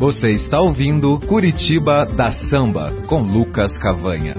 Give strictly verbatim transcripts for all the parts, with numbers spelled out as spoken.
Você está ouvindo Curitiba da Samba, com Lucas Cavanha.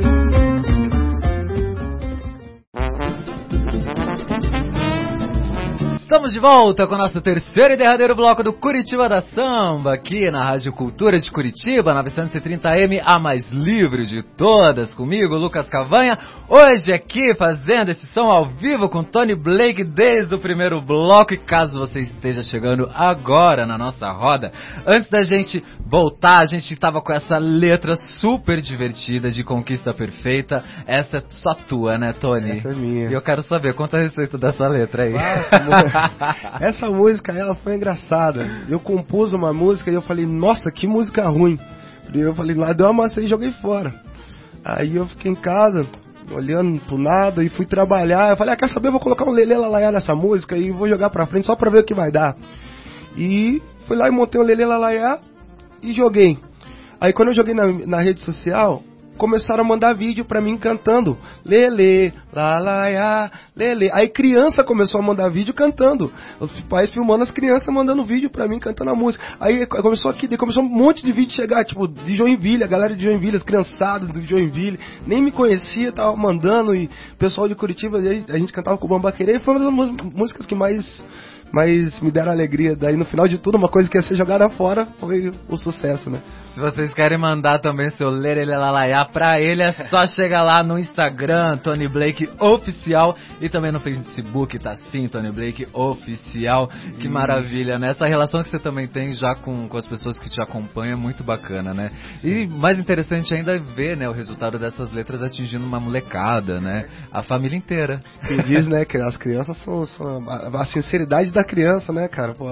Estamos de volta com o nosso terceiro e derradeiro bloco do Curitiba da Samba, aqui na Rádio Cultura de Curitiba, novecentos e trinta A M, a mais livre de todas, comigo, Lucas Cavanha. Hoje aqui fazendo esse som ao vivo com Tony Blake desde o primeiro bloco. E caso você esteja chegando agora na nossa roda, antes da gente voltar, a gente estava com essa letra super divertida de Conquista Perfeita. Essa é só tua, né, Tony? Essa é minha. E eu quero saber, conta a respeito dessa letra aí. Nossa, essa música, ela foi engraçada. Eu compus uma música e eu falei, nossa, que música ruim. Eu falei, lá deu uma massa e joguei fora. Aí eu fiquei em casa, olhando pro nada e fui trabalhar. Eu falei, ah, quer saber, eu vou colocar um Lelê Lalaiá nessa música e vou jogar pra frente só pra ver o que vai dar. E fui lá e montei um Lelê Lalaiá e joguei. Aí quando eu joguei na, na rede social, começaram a mandar vídeo pra mim cantando Lelê, Lalaiá, Lelê. Aí criança começou a mandar vídeo cantando. Os pais filmando as crianças mandando vídeo pra mim cantando a música. Aí começou aqui, começou um monte de vídeo chegar, tipo, de Joinville, a galera de Joinville, as criançadas do Joinville, nem me conhecia, tava mandando, e o pessoal de Curitiba, a gente cantava com o Bamba Querer, e foi uma das músicas que mais... Mas me deram alegria. Daí no final de tudo, uma coisa que ia ser jogada fora foi o sucesso, né? Se vocês querem mandar também seu Lerelelalaiá pra ele, é só chegar lá no Instagram, Tony Blake Oficial, e também no Facebook, tá assim, Tony Blake Oficial. Que Isso. Maravilha, né? Essa relação que você também tem já com, com as pessoas que te acompanham é muito bacana, né? E mais interessante ainda é ver, né, o resultado dessas letras atingindo uma molecada, né? A família inteira. Quem diz, né, que as crianças são, são a, a sinceridade da criança, né, cara? Pô,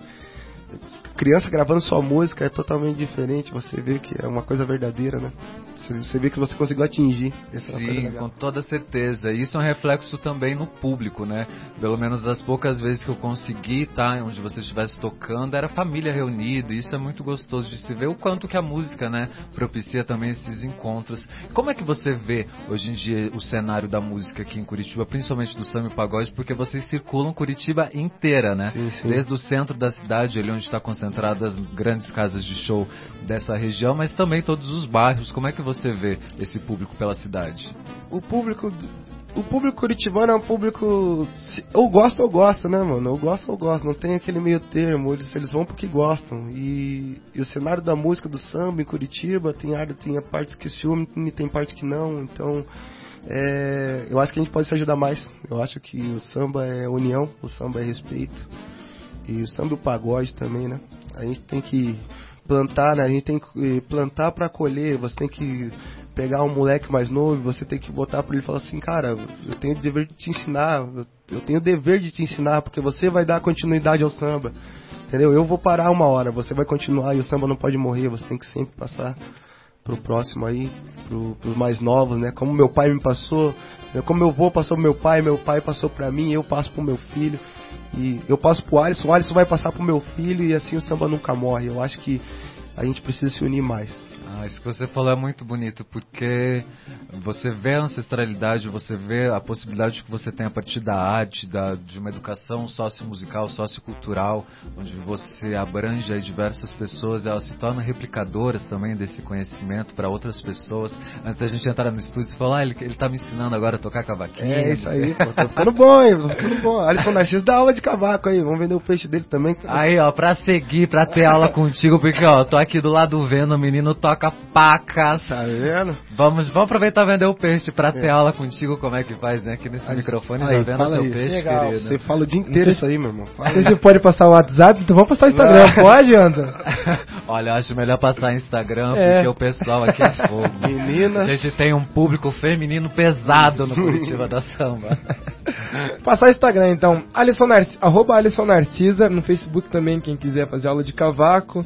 criança gravando sua música é totalmente diferente. Você vê que é uma coisa verdadeira, né? Você vê que você conseguiu atingir. Essa Sim, é uma coisa com toda certeza. E isso é um reflexo também no público, né? Pelo menos das poucas vezes que eu consegui estar onde você estivesse tocando, era família reunida. E isso é muito gostoso de se ver o quanto que a música, né, propicia também esses encontros. Como é que você vê hoje em dia o cenário da música aqui em Curitiba, principalmente do samba e pagode, porque vocês circulam Curitiba inteira, né? Sim, sim. Desde o centro da cidade, ali onde está concentrada as grandes casas de show dessa região, mas também todos os bairros. Como é que você vê esse público pela cidade? O público, o público curitibano é um público, ou gosta ou gosta, né, mano? Ou gosta ou gosta, não tem aquele meio termo, eles, eles vão porque gostam. E, e o cenário da música do samba em Curitiba tem área, tem a parte que se une, tem parte que não, então é, eu acho que a gente pode se ajudar mais. Eu acho que o samba é união, o samba é respeito, e o samba e o pagode também, né? A gente tem que plantar, né? A gente tem que plantar para colher. Você tem que pegar um moleque mais novo, você tem que botar para ele e falar assim, cara, eu tenho o dever de te ensinar, eu tenho o dever de te ensinar, porque você vai dar continuidade ao samba, entendeu? Eu vou parar uma hora, você vai continuar e o samba não pode morrer, você tem que sempre passar pro próximo aí, pro, pros mais novos, né? Como meu pai me passou, como meu avô passou pro meu pai, meu pai passou pra mim, eu passo pro meu filho. E eu passo pro Alisson, o Alisson vai passar pro meu filho e assim o samba nunca morre. Eu acho que a gente precisa se unir mais. Ah, isso que você falou é muito bonito, porque você vê a ancestralidade, você vê a possibilidade que você tem a partir da arte, da, de uma educação sociomusical, sociocultural, onde você abrange aí diversas pessoas, elas se tornam replicadoras também desse conhecimento para outras pessoas. Antes da gente entrar no estúdio, você falou, ah, ele, ele tá me ensinando agora a tocar cavaquinho. É isso aí, pô, tá ficando bom, hein, tá ficando bom. Alisson Narciso dá aula de cavaco aí, vamos vender o peixe dele também. Aí, ó, pra seguir, pra ter aula contigo, porque, ó, tô aqui do lado vendo, o menino toca pacas. Tá vendo? Vamos, vamos aproveitar e vender o peixe pra ter é. aula contigo, como é que faz, né? Aqui nesse aí, microfone aí, já vendo teu peixe, legal. querido. Você fala o dia inteiro isso aí, meu irmão. Você pode passar o WhatsApp, então vamos passar o Instagram, não. Pode, Anda? Olha, eu acho melhor passar Instagram, é. porque o pessoal aqui é fogo. Meninas. A gente tem um público feminino pesado no Curitiba da Samba. Passar o Instagram, então. Alisson Narc... Arroba Alisson Narcisa, no Facebook também, quem quiser fazer aula de cavaco.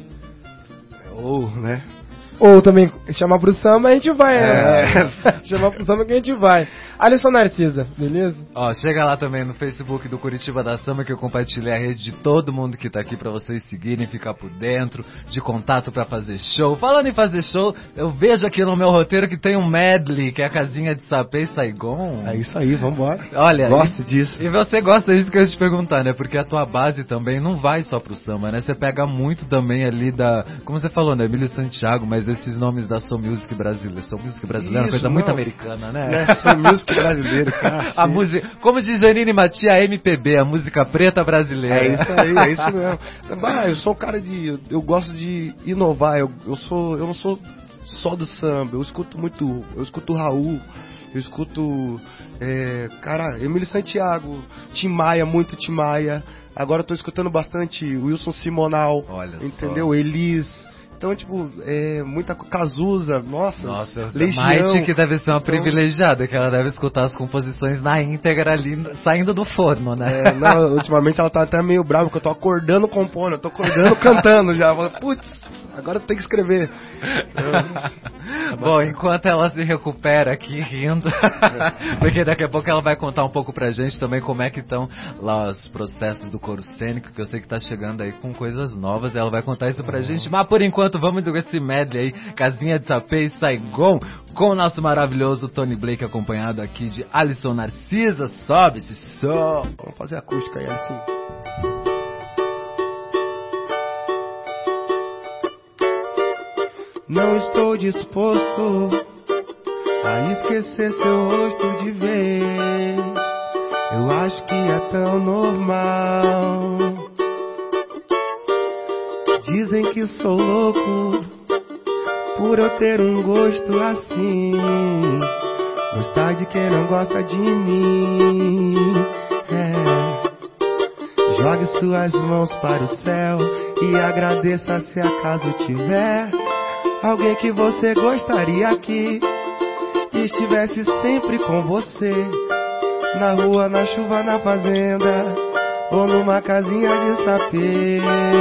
Ou, né? Ou também chamar pro samba, a gente vai, é. né? Chamar pro samba que a gente vai. Alisson Narcisa, beleza? Ó, chega lá também no Facebook do Curitiba da Samba, que eu compartilhei a rede de todo mundo que tá aqui pra vocês seguirem, ficar por dentro, de contato pra fazer show. Falando em fazer show, eu vejo aqui no meu roteiro que tem um medley, que é a casinha de Sapê e Saigon. É isso aí, vambora. Olha, Gosto e, disso. E você gosta disso que eu ia te perguntar, né? Porque a tua base também não vai só pro samba, né? Você pega muito também ali da... Como você falou, né? Emílio Santiago, mas esses nomes da Soul Music brasileira. Soul Music brasileira é uma Isso, coisa muito não. americana, né? Né? Soul Music brasileiro, cara. A música, como diz Janine Matia, a M P B, a música preta brasileira. É isso aí, é isso mesmo. Bah, eu sou um cara de... Eu, eu gosto de inovar, eu, eu, sou, eu não sou só do samba, eu escuto muito... Eu escuto Raul, eu escuto... É, cara, Emílio Santiago, Tim Maia, muito Tim Maia. Agora eu tô escutando bastante Wilson Simonal, Olha entendeu? Só. Elis... Então, tipo, é muita Cazuza, nossa, Nossa, Legião. Maite que deve ser uma Então- privilegiada, que ela deve escutar as composições na íntegra ali, saindo do forno, né? É, não, ultimamente ela tá até meio brava, porque eu tô acordando compondo, eu tô acordando cantando já. Putz, agora tem que escrever. Bom, enquanto ela se recupera aqui rindo, porque daqui a pouco ela vai contar um pouco pra gente também como é que estão lá os processos do coro cênico, que eu sei que tá chegando aí com coisas novas, ela vai contar isso pra gente. Mas por enquanto vamos com esse medley aí, Casinha de Sapê e Saigon, com o nosso maravilhoso Tony Blake, acompanhado aqui de Alisson Narcisa. Sobe esse som. Vamos fazer acústica aí, assim. Não estou disposto a esquecer seu rosto de vez. Eu acho que é tão normal. Dizem que sou louco por eu ter um gosto assim. Gostar de quem não gosta de mim. É. Jogue suas mãos para o céu e agradeça se acaso tiver alguém que você gostaria que estivesse sempre com você. Na rua, na chuva, na fazenda ou numa casinha de sapê.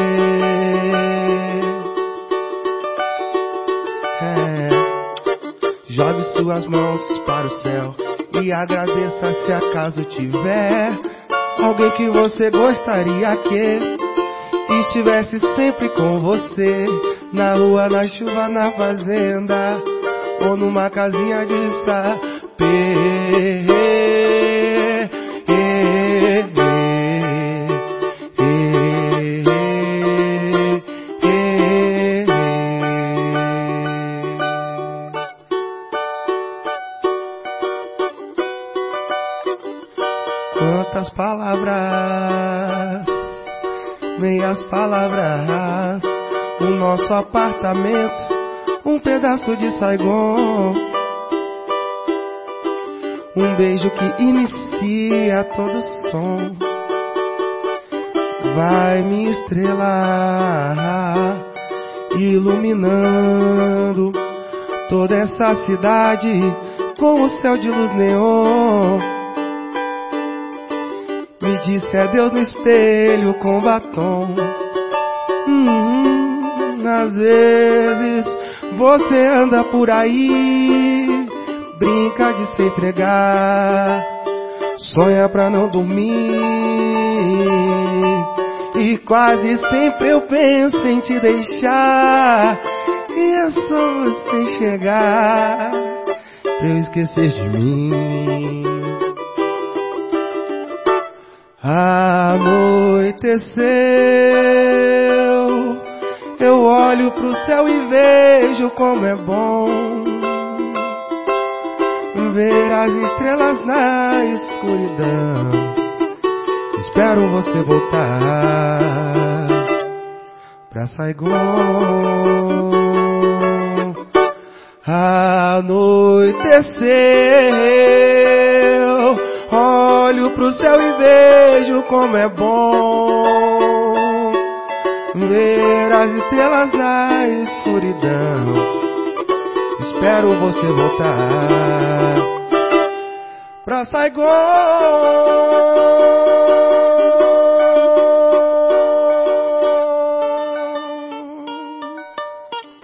É. Jogue suas mãos para o céu e agradeça se acaso tiver alguém que você gostaria que estivesse sempre com você. Na rua, na chuva, na fazenda ou numa casinha de sapê. Quantas palavras, meias palavras, o nosso apartamento, um pedaço de Saigon, um beijo que inicia todo som, vai me estrelar, iluminando toda essa cidade com o céu de luz neon. Me disse adeus no espelho com batom. Hum, às vezes você anda por aí, brinca de se entregar, sonha pra não dormir, e quase sempre eu penso em te deixar, e é só você chegar pra eu esquecer de mim. Anoiteceu, eu olho pro céu e vejo como é bom ver as estrelas na escuridão. Espero você voltar pra Saigon. Anoiteceu, olho pro céu e vejo como é bom ver as estrelas na escuridão. Espero você voltar pra Saigon.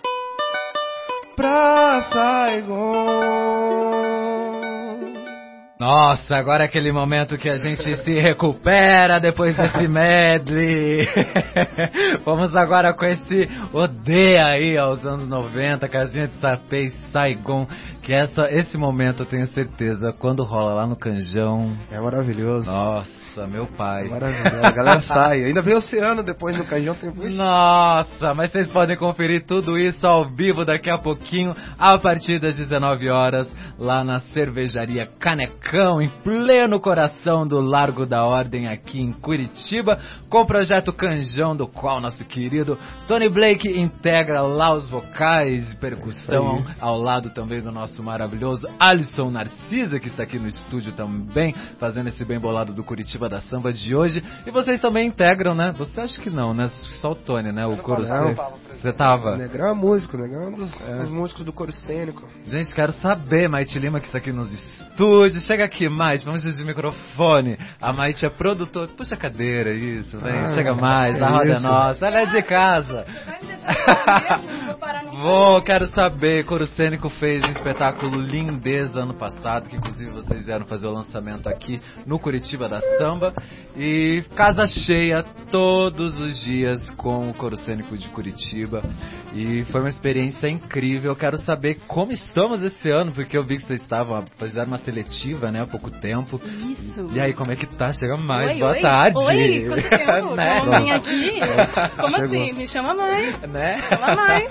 Pra Saigon. Nossa, agora é aquele momento que a gente se recupera depois desse medley. Vamos agora com esse Odeia aí aos anos noventa, Casinha de Sapé e Saigon, que essa, esse momento eu tenho certeza, quando rola lá no Canjão... É maravilhoso. Nossa, meu pai. É maravilhoso, a galera sai. Ainda vem Oceano depois no Canjão. Tem... Nossa, mas vocês podem conferir tudo isso ao vivo daqui a pouquinho, a partir das dezenove horas, lá na Cervejaria Canecão, em pleno coração do Largo da Ordem, aqui em Curitiba, com o projeto Canjão, do qual nosso querido Tony Blake integra lá os vocais e percussão, ao lado também do nosso maravilhoso Alisson Narcisa, que está aqui no estúdio também, fazendo esse bem bolado do Curitiba da Samba de hoje. E vocês também integram, né? Você acha que não, né? Só o Tony, né? O coro. Você tava? O Negrão é músico, o Negrão é um dos, é. dos músicos do coro cênico. Gente, quero saber, Maite Lima, que está aqui nos estúdios. Chega aqui, Maite, vamos dizer o microfone. A Maite é produtora. Puxa a cadeira, isso, vem. Ah, Chega mais, é a roda é nossa. Ela é de casa. Vai me deixar mesmo? Vou parar no Vou, quero saber. Coro Cênico fez um espetáculo Lindeza ano passado, que inclusive vocês vieram fazer o lançamento aqui no Curitiba da Samba. E casa cheia todos os dias com o Coro Cênico de Curitiba. E foi uma experiência incrível. Eu quero saber como estamos esse ano, porque eu vi que vocês estavam, fizeram uma seletiva, né, há pouco tempo. Isso. E aí, como é que tá? Chega mais, oi, boa oi. tarde. Oi, quanto tempo? Né? Vamos vir aqui? Como Chegou. assim? Me chama mais. Né? Chama mais.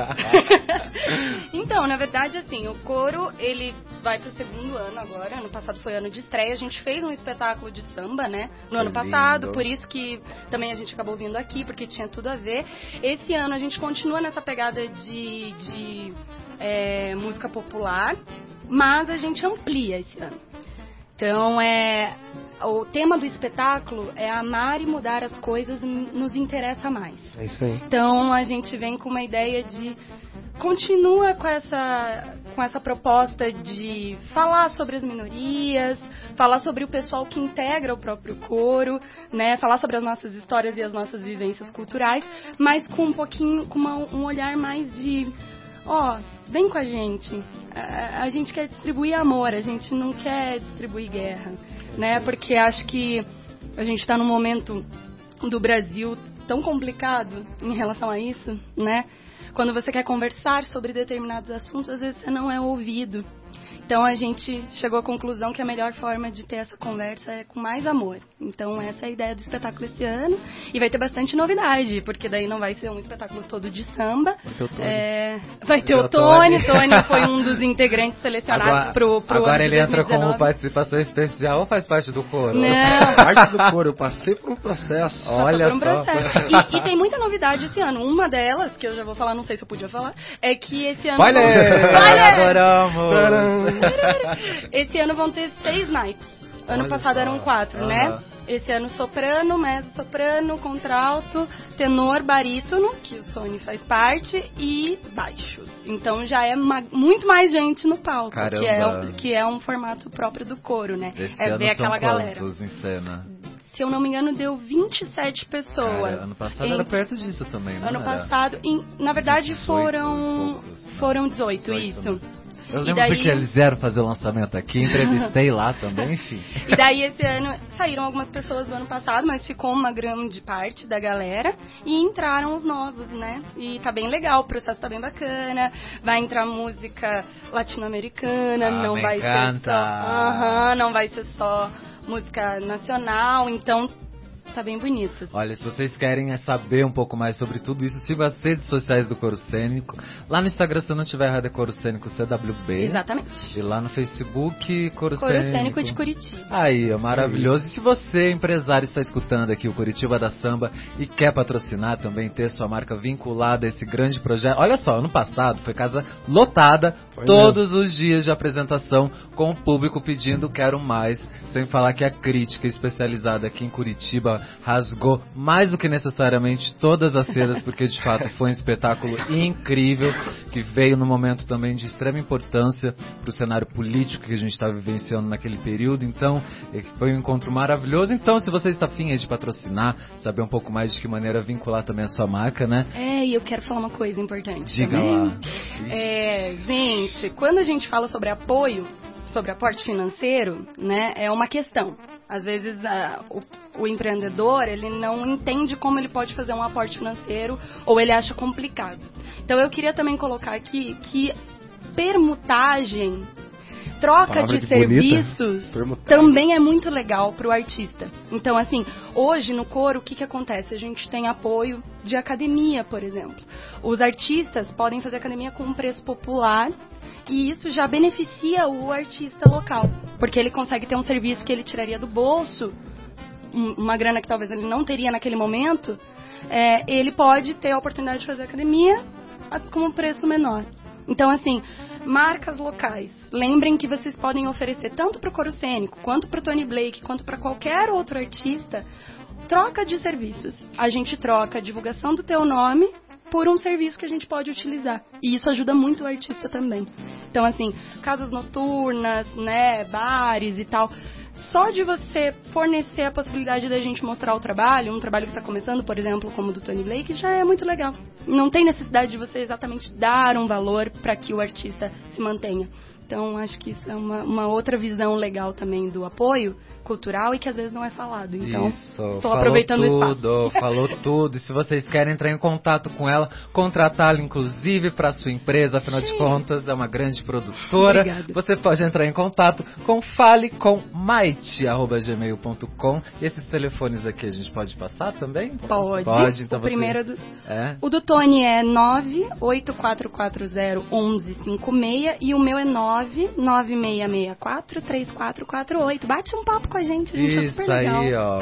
Então, na verdade, assim, o coro, ele vai pro segundo ano agora. Ano passado foi ano de estreia. A gente fez um espetáculo de samba, né, no ano passado. Por isso que também a gente acabou vindo aqui, porque tinha tudo a ver. Esse ano a gente continua nessa pegada de, de é, música popular, mas a gente amplia esse ano. Então, é, o tema do espetáculo é amar e mudar as coisas nos interessa mais. É isso aí. Então, a gente vem com uma ideia de... Continua com essa, com essa proposta de falar sobre as minorias, falar sobre o pessoal que integra o próprio coro, né? Falar sobre as nossas histórias e as nossas vivências culturais, mas com um pouquinho, com uma, um olhar mais de... Ó, oh, vem com a gente. A, a gente quer distribuir amor, a gente não quer distribuir guerra, né? Porque acho que a gente está num momento do Brasil tão complicado em relação a isso, né? Quando você quer conversar sobre determinados assuntos, às vezes você não é ouvido. Então a gente chegou à conclusão que a melhor forma de ter essa conversa é com mais amor. Então essa é a ideia do espetáculo esse ano. E vai ter bastante novidade, porque daí não vai ser um espetáculo todo de samba. Vai ter o Tony. É, vai ter o Tony. Tony foi um dos integrantes selecionados agora, pro, pro agora ano de ele entra dois mil e dezenove. como participação especial ou faz parte do coro? Não. Parte do coro, eu passei por um processo. Olha Por um só. processo. E, e tem muita novidade esse ano. Uma delas, que eu já vou falar, não sei se eu podia falar, é que esse ano... Spoiler! Spoiler! Adoramos! Esse ano vão ter seis naipes. Ano Olha passado só. eram quatro, Aham. né? Esse ano soprano, mezzo-soprano, contralto, tenor, barítono, que o Tony faz parte, e baixos. Então já é ma- muito mais gente no palco, que é, o- que é um formato próprio do coro, né? Esse é ano ver são aquela galera. quantos em cena? Se eu não me engano, deu vinte e sete pessoas. Cara, ano passado Em- era perto disso também, não Ano era? passado, em- na verdade dezoito foram e poucos, não. foram dezoito, dezoito, isso. né? Eu E lembro daí- porque eles vieram fazer o lançamento aqui, entrevistei lá também, enfim. E daí esse ano saíram algumas pessoas do ano passado, mas ficou uma grande parte da galera e entraram os novos, né? E tá bem legal, o processo tá bem bacana. Vai entrar música latino-americana, Ah, não me vai ser encanta. só, aham, não vai ser só música nacional, então tá bem bonito. Olha, se vocês querem saber um pouco mais sobre tudo isso, siga as redes sociais do Coro Cênico. Lá no Instagram, se não tiver errado, é Coro Cênico C W B. Exatamente. E lá no Facebook, Coro, Coro Cênico. Cênico de Curitiba. Aí, é maravilhoso. E se você, empresário, está escutando aqui o Curitiba da Samba e quer patrocinar também, ter sua marca vinculada a esse grande projeto. Olha só, ano passado foi casa lotada, Foi todos os dias de apresentação, com o público pedindo quero mais. Sem falar que a crítica especializada aqui em Curitiba rasgou mais do que necessariamente todas as cedas, porque de fato foi um espetáculo incrível, que veio num momento também de extrema importância para o cenário político que a gente está vivenciando naquele período. Então, foi um encontro maravilhoso. Então, se você está afim aí de patrocinar, saber um pouco mais de que maneira vincular também a sua marca, né? É, e eu quero falar uma coisa importante Diga também. lá. É, gente, quando a gente fala sobre apoio, sobre aporte financeiro, né, é uma questão. Às vezes a, o, o empreendedor, ele não entende como ele pode fazer um aporte financeiro ou ele acha complicado. Então eu queria também colocar aqui que permutagem, troca de, de serviços também é muito legal para o artista. Então, assim, hoje no coro, o que, que acontece? A gente tem apoio de academia, por exemplo. Os artistas podem fazer academia com um preço popular e isso já beneficia o artista local, porque ele consegue ter um serviço que ele tiraria do bolso, uma grana que talvez ele não teria naquele momento, é, ele pode ter a oportunidade de fazer academia com um preço menor. Então, assim, marcas locais. Lembrem que vocês podem oferecer tanto para o coro cênico, quanto para o Tony Blake, quanto para qualquer outro artista, troca de serviços. A gente troca a divulgação do teu nome por um serviço que a gente pode utilizar. E isso ajuda muito o artista também. Então, assim, casas noturnas, né, bares e tal. Só de você fornecer a possibilidade da gente mostrar o trabalho, um trabalho que está começando, por exemplo, como o do Tony Blake, já é muito legal. Não tem necessidade de você exatamente dar um valor para que o artista se mantenha. Então, acho que isso é uma, uma outra visão legal também do apoio cultural e que às vezes não é falado. Então, estou aproveitando tudo, o espaço. Falou tudo. E se vocês querem entrar em contato com ela, contratá-la inclusive para sua empresa, afinal Sim. de contas, é uma grande produtora. Obrigada. Você pode entrar em contato com falecommait arroba gmail ponto com. E esses telefones aqui a gente pode passar também? Pode. Pode. Então o você... primeiro do... é? O do Tony é nove oito quatro quatro zero um um cinco seis e o meu é nove nove seis seis quatro três quatro quatro oito. Bate um papo com a gente, gente. É super Isso legal. aí, ó,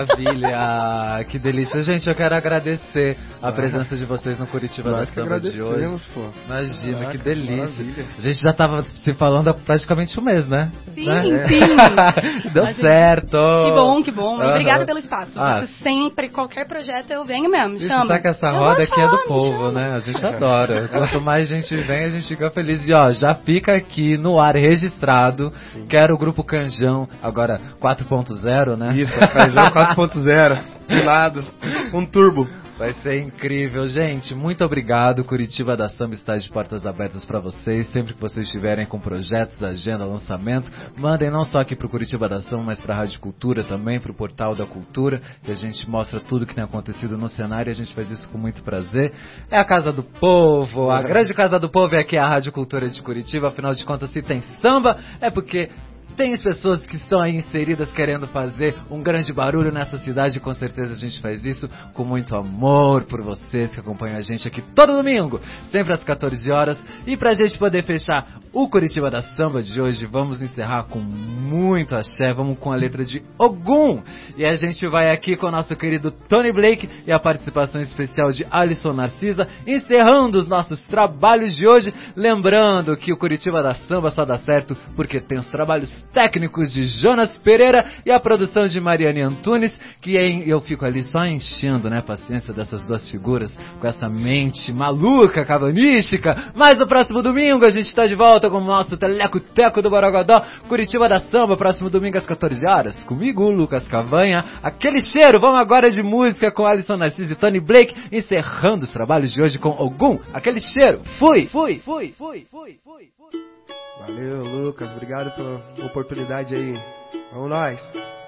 maravilha. Que delícia. Gente, eu quero agradecer a presença de vocês no Curitiba da Samba de hoje. Pô. Imagina, Caraca, que delícia. maravilha. A gente já tava se falando há praticamente um mês, né? Sim, né? sim. Deu gente... certo. Que bom, que bom. Uhum. Obrigada pelo espaço. Ah. Você sempre, qualquer projeto eu venho mesmo, Isso chama. tá que essa Eu roda aqui é do chamar, povo, né? A gente adora. Quanto mais gente vem, a gente fica feliz. E ó, já fica aqui no ar registrado. Sim. Quero o Grupo Canjão, agora quatro ponto zero, né? Isso, Canjão quatro ponto zero. Do lado, um turbo. Vai ser incrível, gente. Muito obrigado. Curitiba da Samba está de portas abertas para vocês. Sempre que vocês estiverem com projetos, agenda, lançamento, mandem não só aqui pro Curitiba da Samba, mas pra Rádio Cultura também, pro Portal da Cultura, que a gente mostra tudo que tem acontecido no cenário e a gente faz isso com muito prazer. É a Casa do Povo, a grande Casa do Povo é aqui a Rádio Cultura de Curitiba. Afinal de contas, se tem samba, é porque tem as pessoas que estão aí inseridas querendo fazer um grande barulho nessa cidade e com certeza a gente faz isso com muito amor por vocês que acompanham a gente aqui todo domingo, sempre às quatorze horas. E pra gente poder fechar o Curitiba da Samba de hoje, vamos encerrar com muito axé, vamos com a letra de Ogum. E a gente vai aqui com o nosso querido Tony Blake e a participação especial de Alisson Narcisa, encerrando os nossos trabalhos de hoje. Lembrando que o Curitiba da Samba só dá certo porque tem os trabalhos técnicos de Jonas Pereira e a produção de Mariane Antunes, que é, eu fico ali só enchendo, né, a paciência dessas duas figuras com essa mente maluca, cabanística. Mas no próximo domingo a gente está de volta com o nosso Teleco-Teco do Borogodó, Curitiba da Samba, próximo domingo às quatorze horas, comigo, Lucas Cavanha. Aquele cheiro, vamos agora de música com Alisson Narciso e Tony Blake, encerrando os trabalhos de hoje com Ogum. Aquele cheiro, fui, fui, fui, fui, fui, fui, fui. Valeu, Lucas. Obrigado pela oportunidade aí. Vamos nós.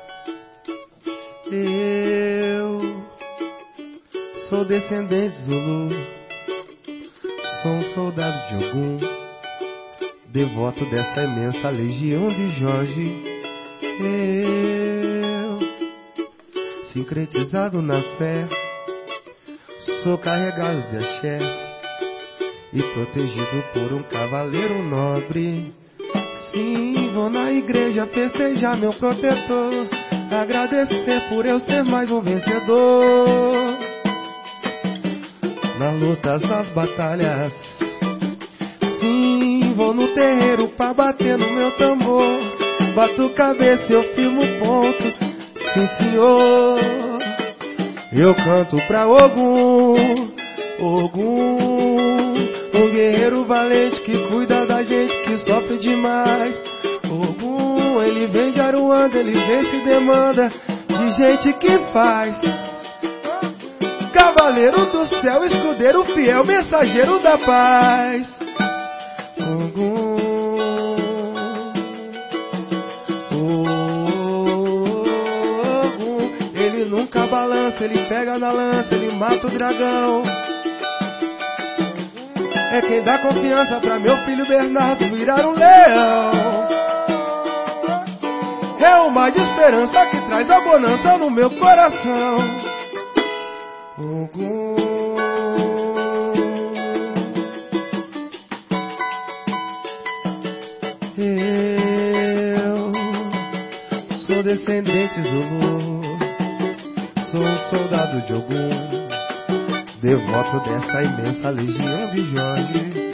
Eu sou descendente Zulu, sou um soldado de Ogum, devoto dessa imensa legião de Jorge. Eu, sincretizado na fé, sou carregado de axé e protegido por um cavaleiro nobre. Sim, vou na igreja festejar meu protetor, agradecer por eu ser mais um vencedor. Nas lutas, nas batalhas, sim, vou no terreiro pra bater no meu tambor. Bato cabeça, eu firmo ponto, sim senhor. Eu canto pra Ogum, Ogum, um guerreiro valente que cuida da gente que sofre demais. Ogum, ele vem de Aruanda, ele vem se demanda de gente que faz. Cavaleiro do céu, escudeiro fiel, mensageiro da paz. Ogum, pega na lança, ele mata o dragão. É quem dá confiança pra meu filho Bernardo virar um leão. É o mar de esperança que traz a bonança no meu coração. Ogum. Eu sou descendente Zulu, sou um soldado de Ogum, devoto dessa imensa legião de Jorge.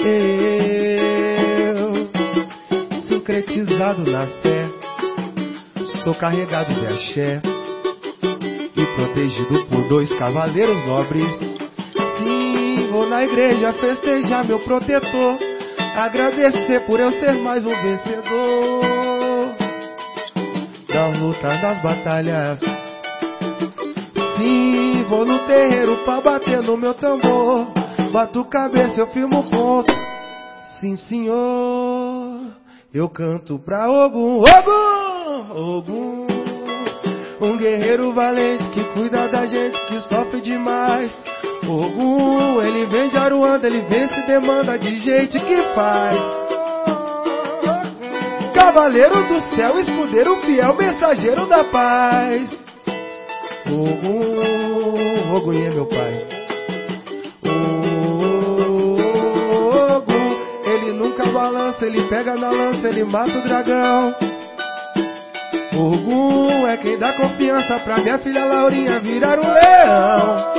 Eu, sincretizado na fé, sou carregado de axé e protegido por dois cavaleiros nobres. Sim, vou na igreja festejar meu protetor, agradecer por eu ser mais um vencedor das lutas, das batalhas. Sim, vou no terreiro pra bater no meu tambor, bato cabeça, eu firmo ponto. Sim, senhor, eu canto pra Ogum, Ogum, Ogum. Um guerreiro valente que cuida da gente que sofre demais. Ogum, ele vem de Aruanda, ele vence e demanda de gente que faz. Cavaleiro do céu, escudeiro fiel, mensageiro da paz. Ogum, Ogum é meu pai. Ogum, ele nunca balança, ele pega na lança, ele mata o dragão. Ogum é quem dá confiança pra minha filha Laurinha virar um leão.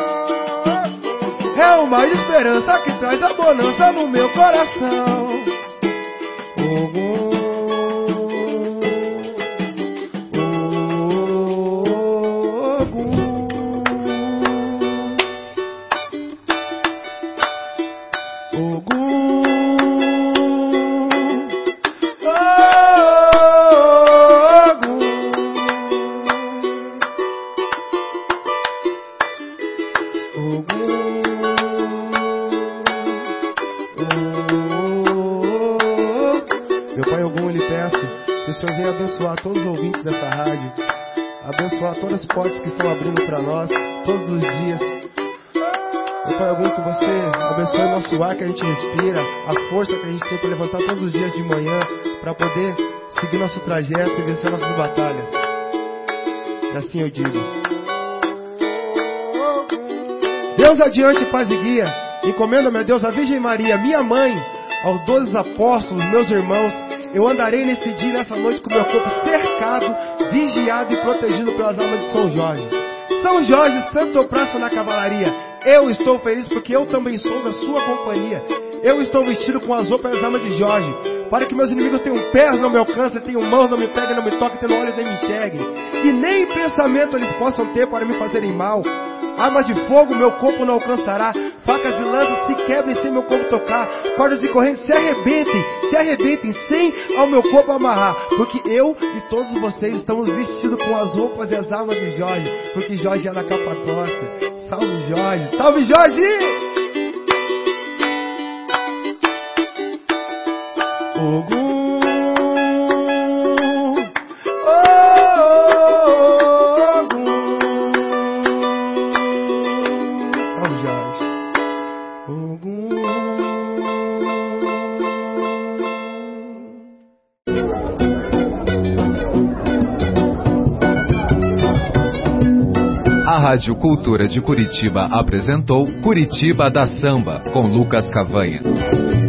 É o mar de esperança que traz a bonança no meu coração. Ogum, Ogum. Ogum, meu pai Ogum, ele peço que o Senhor venha abençoar todos os ouvintes dessa rádio, abençoar todas as portas que estão abrindo para nós todos os dias. Meu pai Ogum, que você abençoe o nosso ar que a gente respira, a força que a gente tem para levantar todos os dias de manhã para poder seguir nosso trajeto e vencer nossas batalhas. E assim eu digo: Deus adiante, paz e guia. Encomenda-me a Deus, a Virgem Maria, minha mãe, aos doze apóstolos, meus irmãos. Eu andarei nesse dia e nessa noite com meu corpo cercado, vigiado e protegido pelas almas de São Jorge. São Jorge, santo praça na cavalaria. Eu estou feliz porque eu também sou da sua companhia. Eu estou vestido com as roupas das almas de Jorge, para que meus inimigos tenham pés, não me alcancem, tenham mãos, não me peguem, não me toquem, tenham olhos, nem me enxerguem. E nem pensamento eles possam ter para me fazerem mal. Arma de fogo meu corpo não alcançará, facas e lanças se quebrem sem meu corpo tocar, cordas e correntes se arrebentem, se arrebentem sem ao meu corpo amarrar, porque eu e todos vocês estamos vestidos com as roupas e as armas de Jorge, porque Jorge é da Capadócia. Salve Jorge, salve Jorge! Ogum. A Rádio Cultura de Curitiba apresentou Curitiba da Samba, com Lucas Cavanha.